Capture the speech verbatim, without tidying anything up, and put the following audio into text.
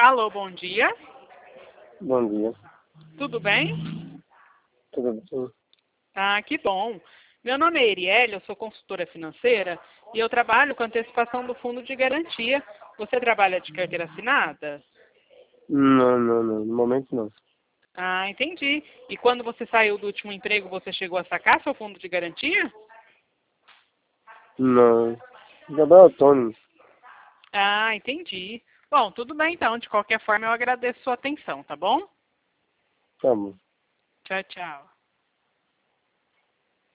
Alô, bom dia. Bom dia. Tudo bem? Tudo bem? Ah, que bom. Meu nome é Erielle, eu sou consultora financeira e eu trabalho com antecipação do fundo de garantia. Você trabalha de carteira assinada? Não, não, não. No momento não. Ah, entendi. E quando você saiu do último emprego, você chegou a sacar seu fundo de garantia? Não. Trabalho autônomo. Ah, entendi. Bom, tudo bem então. De qualquer forma, eu agradeço sua atenção, tá bom? Tá bom. Tchau, tchau.